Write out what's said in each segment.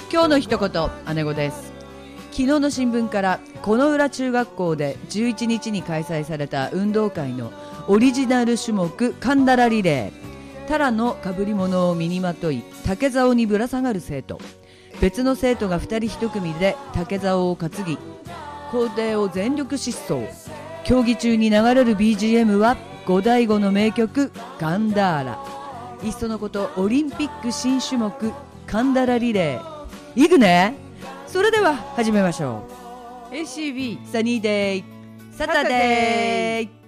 今日の一言、姉子です。昨日の新聞から此浦中学校で11日に開催された運動会のオリジナル種目カンダラリレー。タラの被り物を身にまとい竹竿にぶら下がる生徒、別の生徒が2人1組で竹竿を担ぎ校庭を全力疾走。競技中に流れる BGM は五醍醐の名曲ガンダーラ。いっそのことオリンピック新種目カンダラリレー。いくね。それでは始めましょう。 ACB サニーデイサタデー。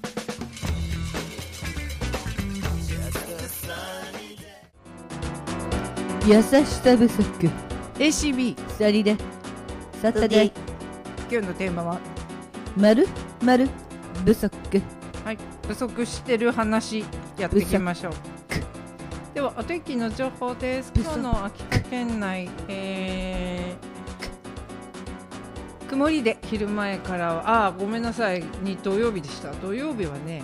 優しさ不足 ACB サニーデイサタデー。 今日のテーマは丸不足。 はい、不足してる話やっていきましょう。ではお天気の情報です。今日の秋田県内、曇りで昼前からはごめんなさいに土曜日でした。土曜日はね、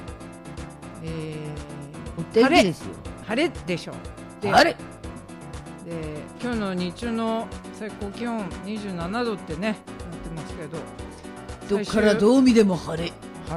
お天気ですよ。 晴れでしょう。 晴れで今日の日中の最高気温27度ってねなってますけど、 どっからどう見でも晴れ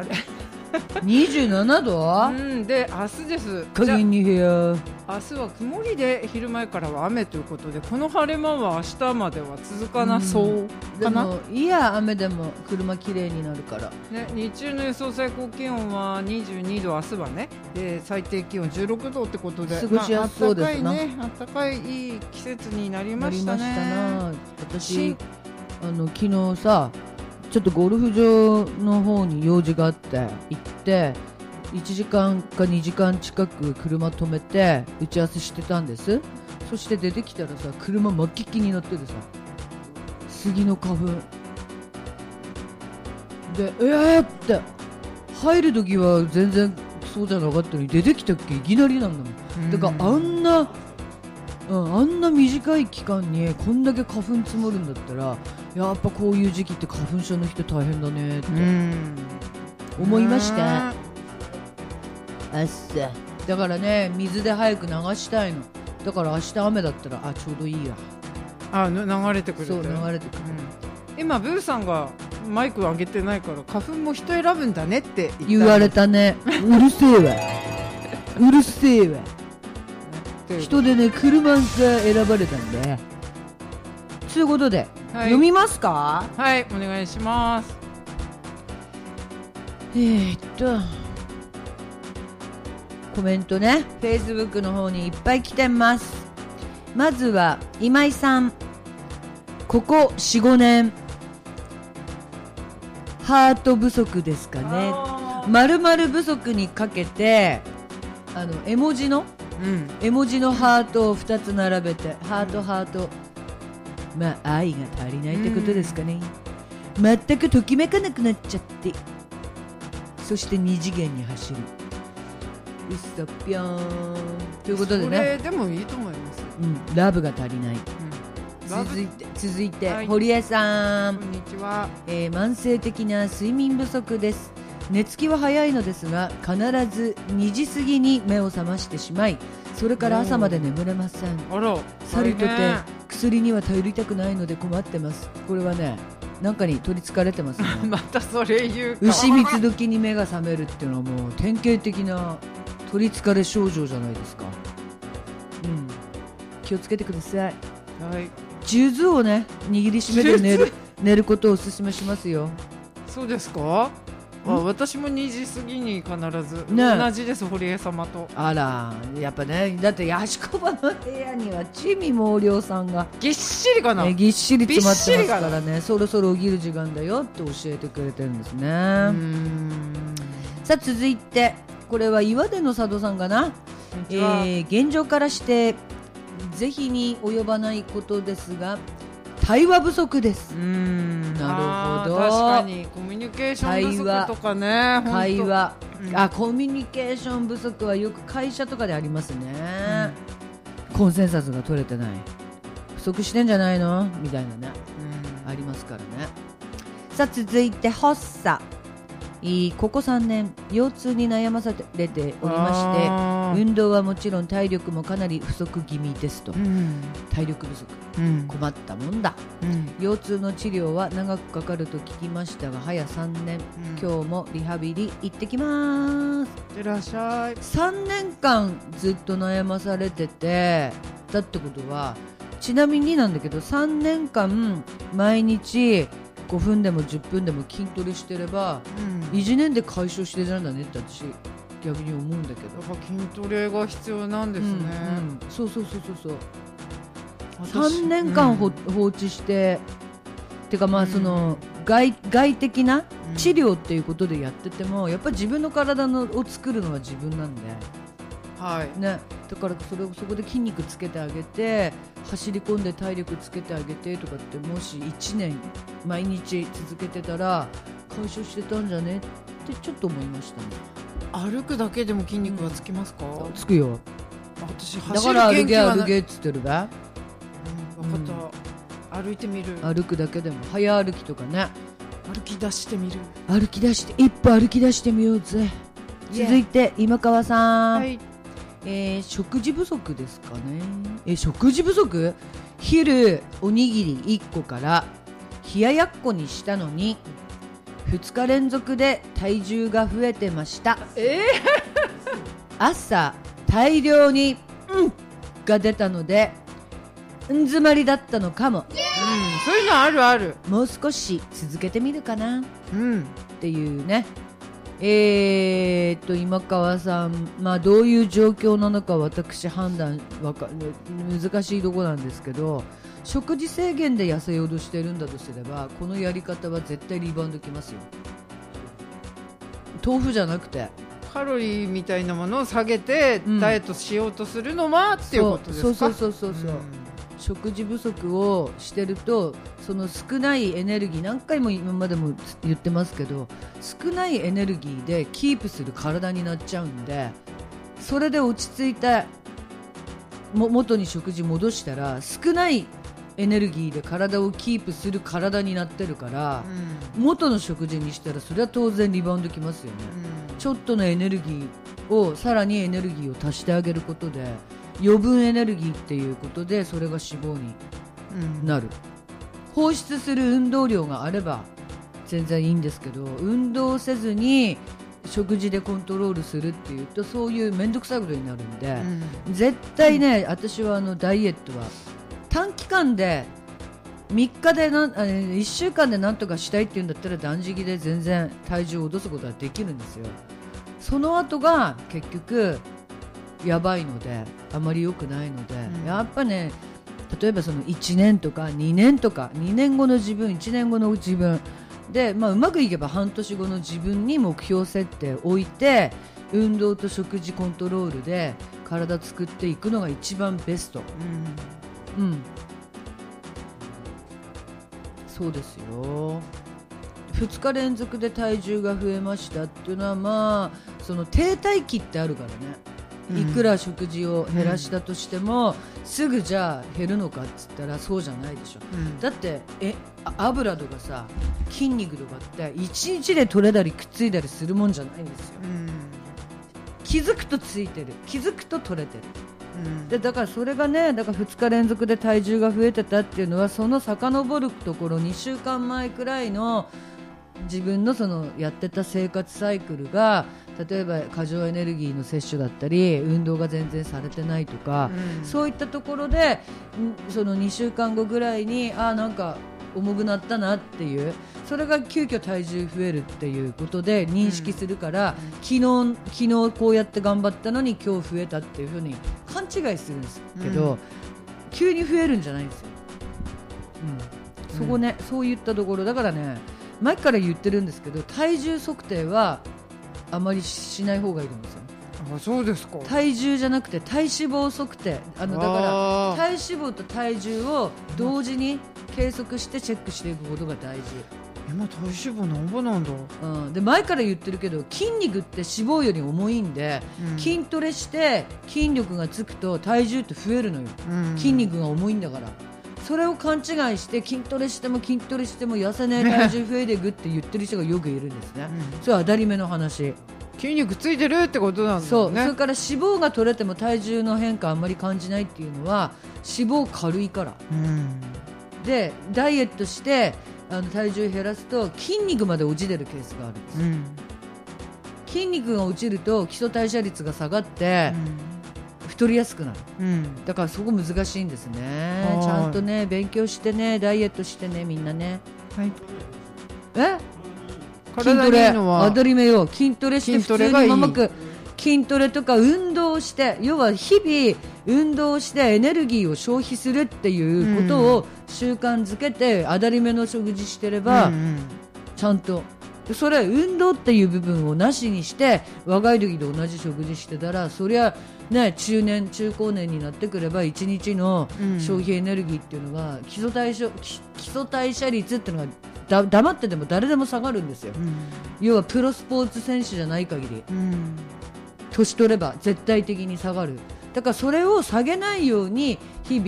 27度、 で明日です。 加減に部屋。 明日は曇りで昼前からは雨ということで、この晴れ間は明日までは続かなそうかな。 でもいや雨でも車きれいになるから、 ね、日中の予想最高気温は22度、明日はね、で最低気温16度ってことで過ごしやすそうですな。 暖かいいい季節になりましたね。 なりましたな。私昨日さちょっとゴルフ場の方に用事があって行って1時間か2時間近く車止めて打ち合わせしてたんです。そして出てきたらさ、車真っ黄々になっててさ、杉の花粉でって入る時は全然そうじゃなかったのに、出てきたっけいきなりなんだもん。だからあんな短い期間にこんだけ花粉積もるんだったら、やっぱこういう時期って花粉症の人大変だねって思いました。だからね、水で早く流したいの。だから明日雨だったらちょうどいいや。 流れてくる。 そう流れてくる、 今ブーさんがマイク上げてないから花粉も人選ぶんだねって言われたね。うるせえわ人でね、車が選ばれたんで。ということで、読みますか。 はい、お願いします。 コメントね、Facebook の方にいっぱい来てます。まずは今井さん、ここ 4,5 年ハート不足ですかね。〇〇不足にかけて絵文字のハートを2つ並べて、ハート、まあ愛が足りないってことですかね。全くときめかなくなっちゃって、そして2次元に走る。うっそぴょーんということでね、 それでもいいと思います。 ラブが足りない、続いて、堀江さん、 こんにちは。 慢性的な睡眠不足です。寝つきは早いのですが、必ず2時過ぎに目を覚ましてしまい、それから朝まで眠れません。さりとて薬には頼りたくないので困ってます。これはね、なんかに取りつかれてますね。 またそれ言うか。 牛蜜時に目が覚めるっていうのはもう典型的な取りつかれ症状じゃないですか。気をつけてください。数珠をね握りしめて寝ることをお勧めしますよ。 そうですか。私も2時過ぎに必ず、同じです、堀江様と。 あら、やっぱね、だってヤシコバの部屋には地味毛量さんがぎっしりかな、 ぎっしり詰まってますからね、そろそろ起きる時間だよって教えてくれてるんですね。さあ続いて、これは岩手の佐渡さんかな。現状からして是非に及ばないことですが、対話不足です。なるほど。 確かにコミュニケーション不足とかね。 会話、コミュニケーション不足はよく会社とかでありますね。コンセンサスが取れてない、不足してんじゃないのみたいなね、ありますからね。さあ続いて発作、 ここ3年腰痛に悩まされておりまして運動はもちろん体力もかなり不足気味ですと、体力不足、困ったもんだ、腰痛の治療は長くかかると聞きましたが早3年、今日もリハビリ行ってきます。 いらっしゃい。 3年間ずっと悩まされててだってことは、ちなみになんだけど3年間毎日5分でも10分でも筋トレしてれば、1年で解消してるんだねって私逆に思うんだけど、 やっぱ筋トレが必要なんですね。 そう3年間放置して、てかまあその外的な治療っていうことでやってても、やっぱり自分の体を作るのは自分なんで、ね、だからそこで筋肉つけてあげて走り込んで体力つけてあげてとかって、もし1年毎日続けてたら解消してたんじゃねってちょっと思いましたね。 歩くだけでも筋肉がつきますか？ つくよ。 私だ走るから元気はない。 歩けっつってるべ、 分かった、歩いてみる。 歩くだけでも早歩きとかね、 歩き出してみる。 歩き出して一歩歩き出してみようぜ。続いて今川さん、食事不足ですかね。食事不足、昼おにぎり1個から冷ややっこにしたのに2日連続で体重が増えてました。朝大量にが出たので詰まりだったのかも、 そういうのあるある。 もう少し続けてみるかなっていうね。今川さん、どういう状況なのか私判断難しいところなんですけど、食事制限で痩せようとしてるんだとすればこのやり方は絶対リバウンドきますよ。豆腐じゃなくてカロリーみたいなものを下げてダイエットしようとするのはっていうことですか？ そう、食事不足をしてるとその少ないエネルギー、何回も今までも言ってますけど、少ないエネルギーでキープする体になっちゃうんで、それで落ち着いて元に食事戻したら少ないエネルギーで体をキープする体になってるから、元の食事にしたらそれは当然リバウンドきますよね。ちょっとのエネルギーをさらにエネルギーを足してあげることで余分エネルギーっていうことでそれが脂肪になる、放出する運動量があれば全然いいんですけど、運動せずに食事でコントロールするっていうとそういう面倒くさいことになるんで、絶対ね、私はダイエットは短期間で3日で1週間でなんとかしたいっていうんだったら断食で全然体重を落とすことはできるんですよ。その後が結局やばいのであまり良くないので、やっぱね、例えばその1年とか2年とか2年後の自分1年後の自分で、うまくいけば半年後の自分に目標設定を置いて運動と食事コントロールで体作っていくのが一番ベスト。そうですよ。2日連続で体重が増えましたっていうのはその停滞期ってあるからね、いくら食事を減らしたとしても、すぐじゃあ減るのかっつったらそうじゃないでしょ、だって油とかさ筋肉とかって1日で取れたりくっついたりするもんじゃないんですよ、気づくとついてる、気づくと取れてる、でだからそれがね、だから2日連続で体重が増えてたっていうのはその遡るところ2週間前くらいの自分のそのやってた生活サイクルが、例えば過剰エネルギーの摂取だったり運動が全然されてないとか、そういったところでその2週間後ぐらいになんか重くなったなっていう、それが急遽体重増えるっていうことで認識するから、昨日こうやって頑張ったのに今日増えたっていうふうに勘違いするんですけど、急に増えるんじゃないんですよ、そこね、そういったところだからね、前から言ってるんですけど体重測定はあまりしない方がいいと思うんですよ。 そうですか。 体重じゃなくて体脂肪測定、だから体脂肪と体重を同時に計測してチェックしていくことが大事。 今体脂肪何ぼなんだ、 で前から言ってるけど筋肉って脂肪より重いんで、筋トレして筋力がつくと体重って増えるのよ、筋肉が重いんだから。 それを勘違いして筋トレしても痩せねえ体重増えていくって言ってる人がよくいるんですね、それは当たり前の話。 筋肉ついてるってことなんだね。 そう、それから脂肪が取れても体重の変化あんまり感じないっていうのは脂肪軽いから、でダイエットして体重減らすと筋肉まで落ちてるケースがあるんです、筋肉が落ちると基礎代謝率が下がって、太りやすくなる、だからそこ難しいんですね。ちゃんとね勉強してねダイエットしてねみんなね。 はい。 筋トレ当たり前よ。筋トレして普通にままく筋トレとか運動をして、要は日々運動してエネルギーを消費するっていうことを習慣づけて当たり前の食事してれば、ちゃんとそれ運動っていう部分をなしにして若い時と同じ食事してたら、そりゃね中高年になってくれば1日の消費エネルギーっていうのが基礎代謝率っていうのが黙ってても誰でも下がるんですよ、要はプロスポーツ選手じゃない限り、年取れば絶対的に下がる。だからそれを下げないように日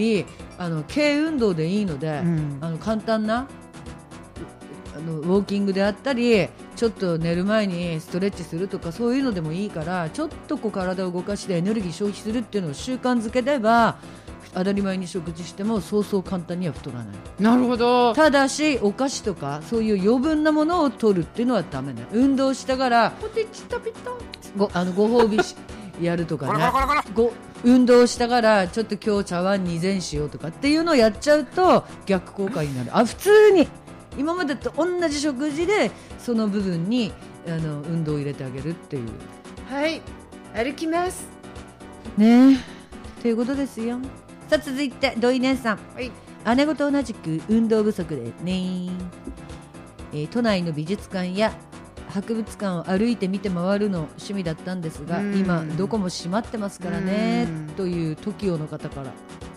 々軽運動でいいので、簡単なウォーキングであったりちょっと寝る前にストレッチするとかそういうのでもいいから、ちょっと体を動かしてエネルギー消費するっていうのを習慣づければ当たり前に食事してもそうそう簡単には太らない。 なるほど。 ただしお菓子とかそういう余分なものを取るっていうのはダメね。運動したからポテチ食べたご褒美やるとかね運動したからちょっと今日茶碗2膳しようとかっていうのをやっちゃうと逆効果になる。普通に今までと同じ食事でその部分に運動を入れてあげるっていう。 はい歩きますねということですよ。さあ続いて土井姉さん、 はい、 姉子と同じく運動不足でね、都内の美術館や博物館を歩いて見て回るの趣味だったんですが、今どこも閉まってますからねという TOKIO の方から。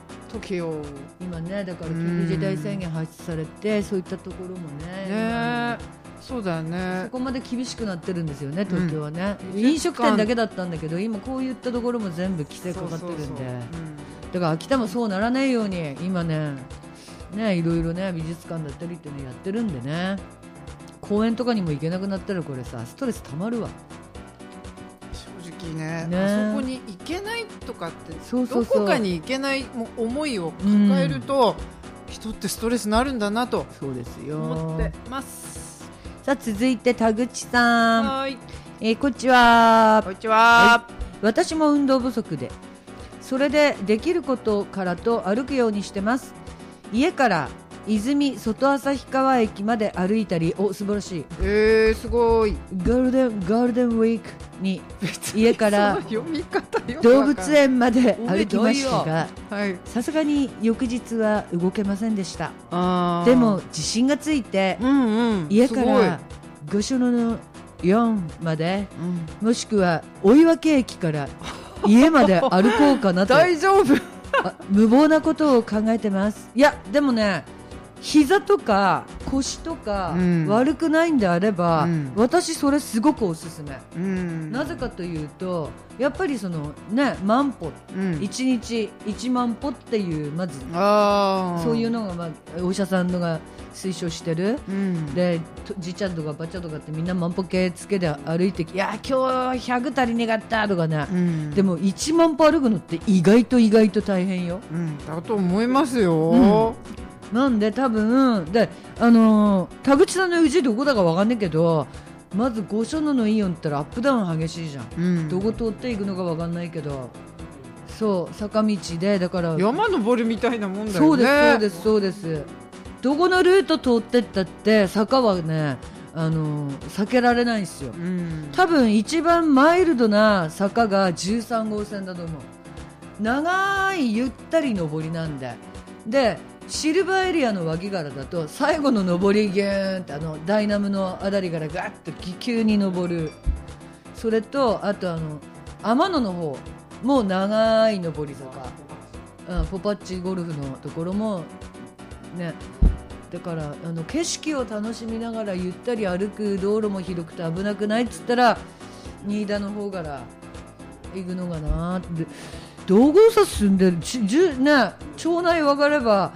TOKIO 今ねだから緊急事態宣言発出されてそういったところもねそうだよね。 そこまで厳しくなってるんですよね東京はね、飲食店だけだったんだけど今こういったところも全部規制かかってるんで、だから秋田もそうならないように今ねいろいろね美術館だったりっていうのやってるんでね、公園とかにも行けなくなったらこれさストレスたまるわ。 正直ねあそこに行けないとかってどこかに行けない思いを抱えると、人ってストレスになるんだなとそうですよ思ってます。 さあ続いて田口さん、 はい、 こんにちは。 こんにちは、 私も運動不足でそれでできることからと歩くようにしてます。家から泉外旭川駅まで歩いたり、素晴らしい、 すごい。 ゴールデンウィークに家から動物園まで歩きましたが、さすがに翌日は動けませんでした。でも自信がついて、家から御所の4まで、もしくは追分駅から家まで歩こうかなと大丈夫無謀なことを考えてます。いやでもね膝とか腰とか悪くないんであれば、私それすごくおすすめ、なぜかというとやっぱりそのね万歩、1日1万歩っていうまずそういうのが、お医者さんのが推奨してる、でじいちゃんとかばっちゃんとかってみんな万歩計つけて歩いていや今日100足りねかったとかね、でも1万歩歩くのって意外と大変よ、 だと思いますよ、 なんで多分で田口さんの家どこだか分かんないけど、まず御所のイオンってアップダウン激しいじゃん、どこ通っていくのか分かんないけど、そう坂道でだから山登るみたいなもんだよね。 そうですどこのルート通ってったって坂はね避けられないんですよ、多分一番マイルドな坂が13号線だと思う。長いゆったり上りなんでシルバーエリアの脇柄だと最後の上りギューンってダイナムのあたりからガッと急に上る、それとあと天野の方もう長い上り坂、ポパッチゴルフのところもね、だから景色を楽しみながらゆったり歩く道路も広くて危なくないっつったら新田の方から行くのかなって。道後さ住んでる町内分かれば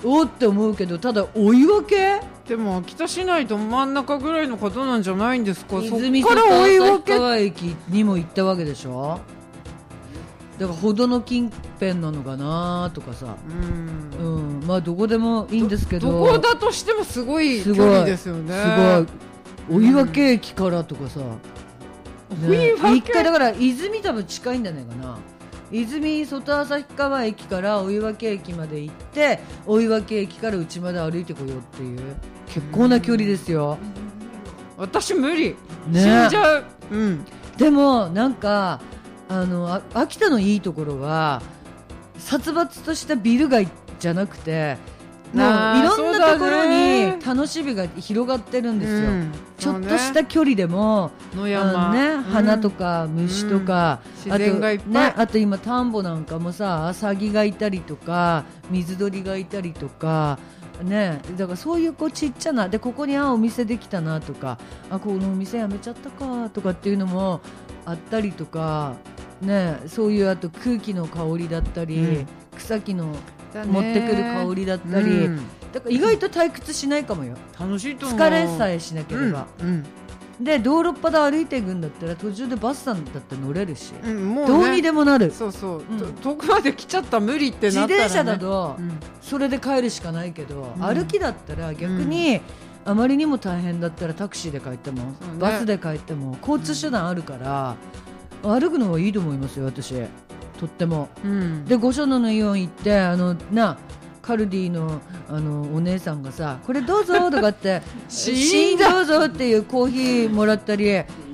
おって思うけど、ただお岩系でも秋田市内と真ん中ぐらいの方なんじゃないんですか。 泉そっからお岩系川駅にも行ったわけでしょ。だからほどの近辺なのかなとかさ、まあどこでもいいんですけど、 どこだとしてもすごい距離ですよね。 すごいお岩家駅からとかさ、一回だから泉多分近いんじゃないかな。泉外旭川駅からお岩家駅まで行って、お岩家駅からうちまで歩いてこようっていう結構な距離ですよ。 私無理、 ね、 死んじゃう。 でもなんか秋田のいいところは殺伐としたビル街じゃなくて、もういろんなところに楽しみが広がってるんですよ。ちょっとした距離でも野山、 花とか虫とか、 自然がいっぱい、 あと今田んぼなんかもさ、アサギがいたりとか水鳥がいたりとかね、だからそういうちっちゃなで、ここにお店できたなとか、このお店やめちゃったかとかっていうのもあったりとかね、そういうあと空気の香りだったり、草木の持ってくる香りだったり、だから意外と退屈しないかもよ。 楽しいと思う。 疲れさえしなければ、で道路っ端で歩いていくんだったら途中でバスさんだって乗れるし、もうね、どうにでもなる。 そうそう、遠くまで来ちゃった無理ってなったら、ね、 自転車だとそれで帰るしかないけど、歩きだったら逆にあまりにも大変だったらタクシーで帰っても、バスで帰っても交通手段あるから、歩くのはいいと思いますよ私、とっても。で御所野のイオン行ってカルディのお姉さんがさ、これどうぞとかってシーンどうぞっていうコーヒーもらったり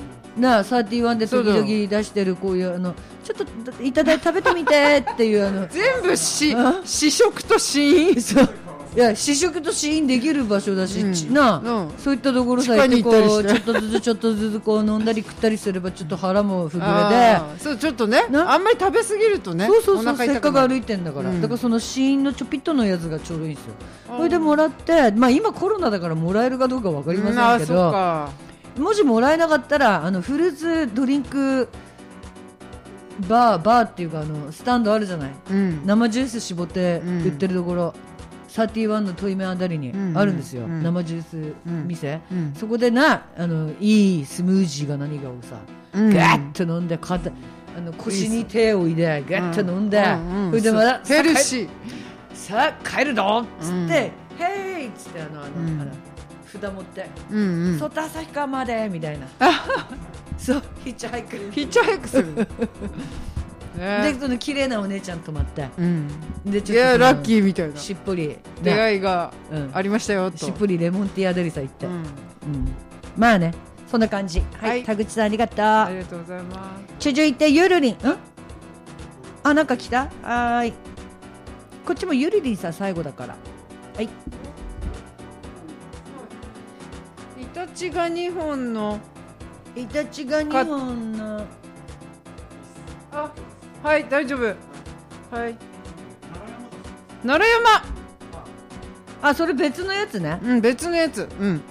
31で時々出してるこういうちょっといただいて食べてみてっていう全部試食と試飲。 そういや、試食と試飲できる場所だし、そういったところさ行ってちょっとずつこう飲んだり食ったりすればちょっと腹も膨れで、 そうちょっとね、あんまり食べ過ぎるとね、 そうせっかく歩いてんだから、だからその試飲のちょぴっとのやつがちょうどいいんですよ。それでもらって、今コロナだからもらえるかどうか分かりませんけど、もしもらえなかったらフルーツドリンクバーっていうかスタンドあるじゃない、生ジュース絞って売ってるところ、31のトイメあたりにあるんですよ、生ジュース店、そこでいいスムージーが何かをさ、ガッと飲んで腰に手を入れガッと飲んで、それでまたヘルシーさあ帰るぞっつってヘイっつって札持って外旭川までみたいなそうヒッチハイクするでその綺麗なお姉ちゃん泊まって、 でちょっといやラッキーみたいなしっぽり出会いがありましたよと、 しっぽりレモンティアデリサ行って、まあねそんな感じ。はい、田口さんありがとう。 ありがとうございます。 続いてゆるりん、なんか来た。はい、こっちもゆるりんさん最後だから。はい、 イタチが2本のはい大丈夫。はい、奈良山。 それ別のやつね。 別のやつ。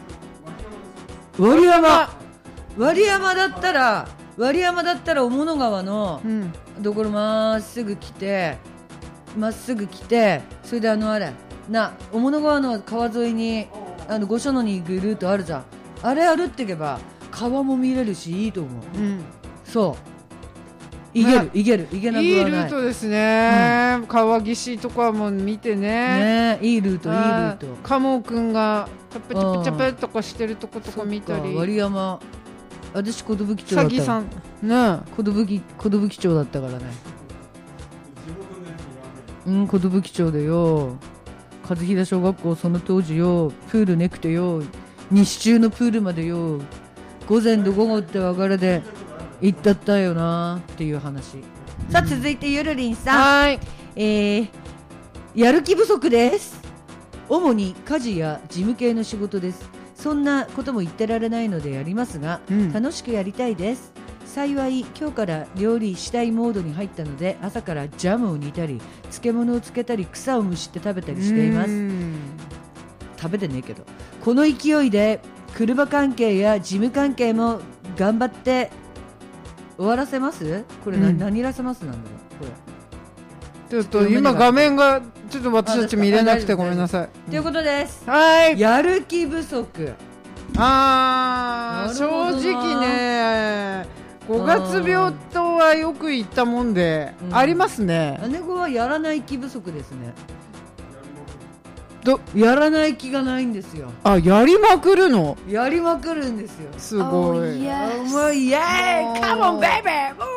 割山だったら雄物川のところまっすぐ来て、それで雄物川の川沿いに御所野に行くルートあるじゃん。あれ歩っていけば川も見れるしいいと思う。そういけなくはない。いいルートですね。川岸とかも見てね。 いいルート。 鴨くんがチャペチャペチャペとかしてるとことか見たり。 割山、私寿町だった。 さんね。 寿町だったからね。寿町でよ。和平小学校その当時よ。プールねくてよ。西中のプールまでよ。午前と午後って別れで行ったったよなっていう話。さあ続いてゆるりんさん。やる気不足です。主に家事や事務系の仕事です。そんなことも言ってられないのでやりますが、楽しくやりたいです。幸い今日から料理したいモードに入ったので、朝からジャムを煮たり漬物をつけたり草を蒸して食べたりしています。食べてねえけど、この勢いで車関係や事務関係も頑張って終わらせます。これ何らせますなんだろう。これちょっと今画面がちょっと私たち見れなくてごめんなさい。 ということです。 はい。 やる気不足。 正直ね、5月病とはよく言ったもんで、ありますね。 姉子はやらない気不足ですね。やらない気がないんですよ。 やりまくるの。 やりまくるんですよ。 すごい。 もうイエーイ、カモンベイベー、も